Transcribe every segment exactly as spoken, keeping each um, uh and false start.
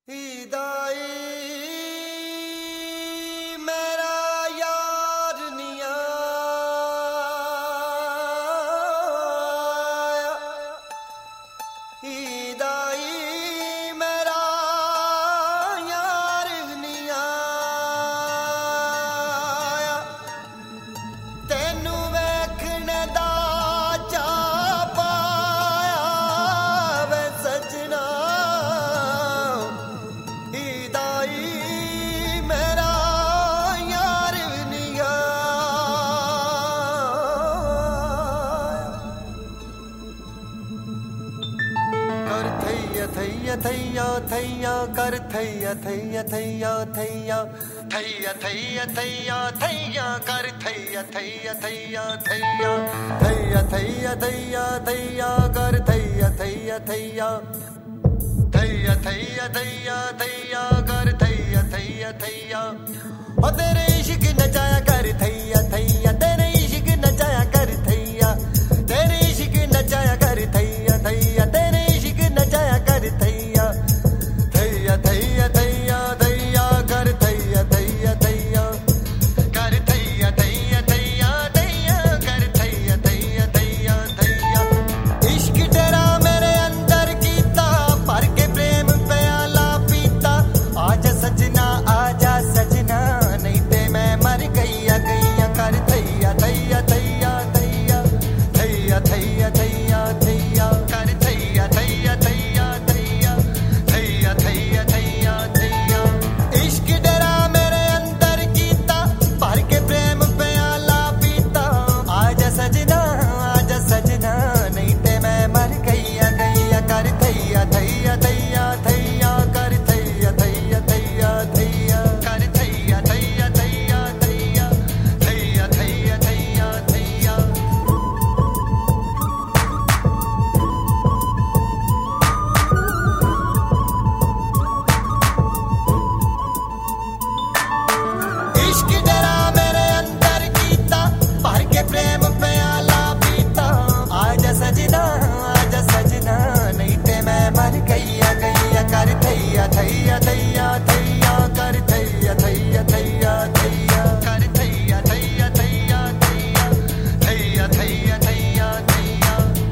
ईदाई मेरा यार निया ईदाई मेरा यार निया तेनू वेखने दा चा पाया वे सजना थैया थैया थैया कर थैया थैया थैया थैया थैया थैया थैया थैया कर थैया थैया थैया थैया थैया थैया थैया थैया कर थैया थैया थैया थैया थैया थैया थैया कर थैया थैया थैया ओ तेरे इश्क नचाया कर थैया थैया तेरे इश्क नचाया कर थैया तेरे इश्क नचाया कर थैया थैया तेरे इश्क नचाया कर थैया थैया थैया थैया थैया कर थैया थैया थैया कर थैया थैया थैया थैया कर थैया थैया थैया थैया इश्क तेरा मेरे अंदर कीता भर के प्रेम प्याला पीता आजा सजना आजा सजना नहीं ते मैं मर गईया गईया कर थैया थैया थैया थैया थैया थैया थैया थैया कर थैया थैया थैया थैया थैया थैया थैया थैया इश्क डरा मेरे अंदर कीता भर के प्रेम प्याला पीता आजा सजना आजा सजना नहीं ते मैं मर गईया गईया कर थैया थैया थैया थैया कर थैया थैया थैया थैया कर थैया थैया थैया थैया थैया थैया थैया थैया इश्क डरा मेरे अंदर कीता भर के प्रेम प्याला पीता आजा सजना आजा सजना नहीं ते मैं मर गईया गईया कर थैया थैया थैया थैया कर थैया थैया थैया थैया कर थैया थैया थैया थैया थैया थैया थैया थैया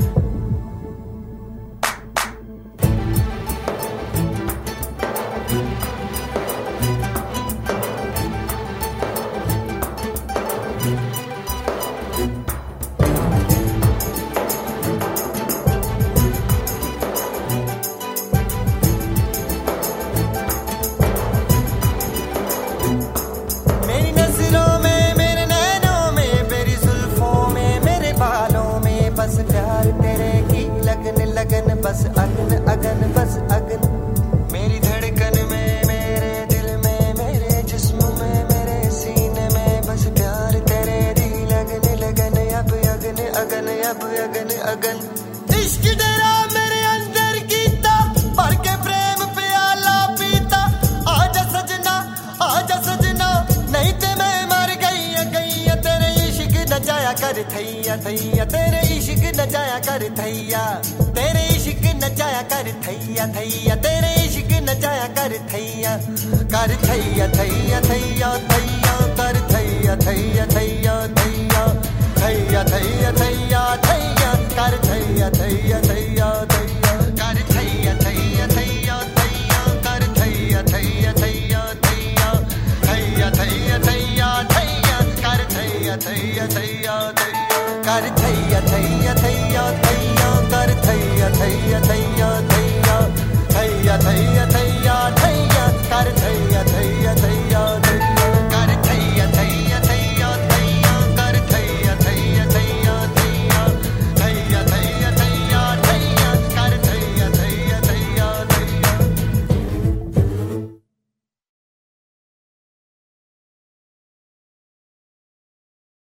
मेरी नजरों में मेरे नैनों में मेरी जुल्फों में मेरे बालों में बस प्यार तेरे की लगन लगन बस अगन अगन बस अगन मेरी धड़कन में मेरे दिल में मेरे जिस्म में मेरे सीने में बस प्यार तेरे दी लगन लगन अब अगन अगन अब अगन अगन इश्क तेरा मेरे अंदर कीता भर के प्रेम प्याला पीता आजा सजना आजा सजना नहीं ते मैं मर गईया गईया तेरे इश्क नचाया कर थैया थैया तेरे इश्क नचाया कर थैया तेरे इश्क नचाया कर थैया थैया तेरे इश्क नचाया कर थैया कर थैया थैया थैया थैया कर थैया थैया थैया थैया थैया थैया थैया थैया कर थैया थैया थैया थैया कर थैया थैया थैया थैया कर थैया थैया थैया थैया थैया थैया थैया थैया कर थैया थैया थैया थैया कर थैया थैया